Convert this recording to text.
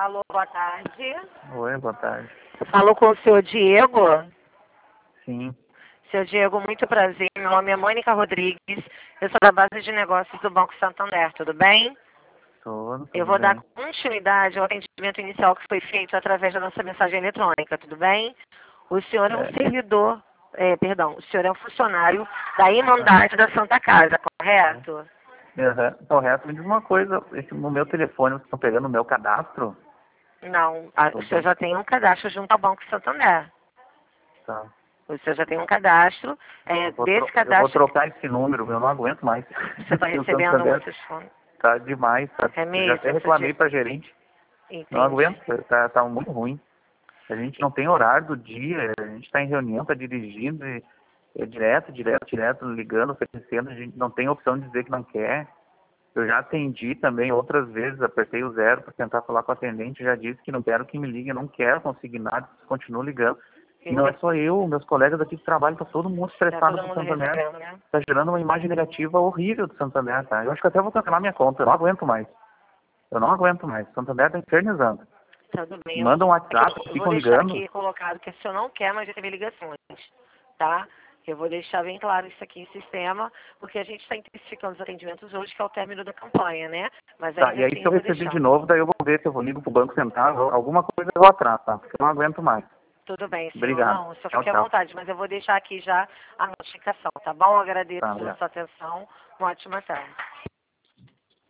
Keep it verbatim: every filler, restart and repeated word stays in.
Alô, boa tarde. Oi, boa tarde. Falou com o senhor Diego? Sim. Seu Diego, muito prazer. Meu nome é Mônica Rodrigues. Eu sou da base de negócios do Banco Santander, tudo bem? Tudo, Eu tudo vou dar bem. continuidade ao atendimento inicial que foi feito através da nossa mensagem eletrônica, tudo bem? O senhor é um É. servidor, é, perdão, o senhor é um funcionário da Irmandade da Santa Casa, correto? Uhum. Correto. Me diz uma coisa, esse, no meu telefone, vocês estão pegando o meu cadastro? Não, a- o Do senhor já banco? tem um cadastro junto ao Banco Santander. Tá. O senhor já tem um cadastro. É, Eu vou, desse tro eu vou cadastro, trocar esse número, eu não aguento mais. você está O recebendo Santander muitos fones. tá demais, tá? É Eu já mesmo, até seu reclamei Diego? pra gerente. Não Entende? aguento, tá, tá muito ruim. A gente não tem horário do dia, a gente está em reunião, está dirigindo, e é direto, direto, direto, ligando, oferecendo, a gente não tem opção de dizer que não quer. Eu já atendi também outras vezes, apertei o zero para tentar falar com o atendente, já disse que não quero que me ligue, eu não quero conseguir nada, continuo ligando. E não é só eu, meus colegas aqui de trabalho, está todo mundo Tá estressado todo com o mundo Santander. recebendo, né? Está gerando uma imagem negativa horrível do Santander, tá? Eu acho que até vou cancelar minha conta, eu não aguento mais. Eu não aguento mais. O Santander está infernizando. Tudo bem. Eu Mandam um vou, WhatsApp, eu vou ficam deixar ligando. aqui colocado que o senhor não quer mais receber ligações, tá? Eu vou deixar bem claro isso aqui em sistema, porque a gente está intensificando os atendimentos hoje, que é o término da campanha, né? Mas Tá, ainda e aí assim se eu eu vou receber deixar. de novo, daí eu vou ver se eu vou ligo pro Banco Central, alguma coisa eu vou atrás, tá? Porque eu não aguento mais. Tudo bem, senhor. Obrigado. Não, o senhor Tchau, fique à tchau. vontade, mas eu vou deixar aqui já a notificação, tá bom? Eu agradeço Tá, pela obrigado. sua atenção. Uma ótima tarde.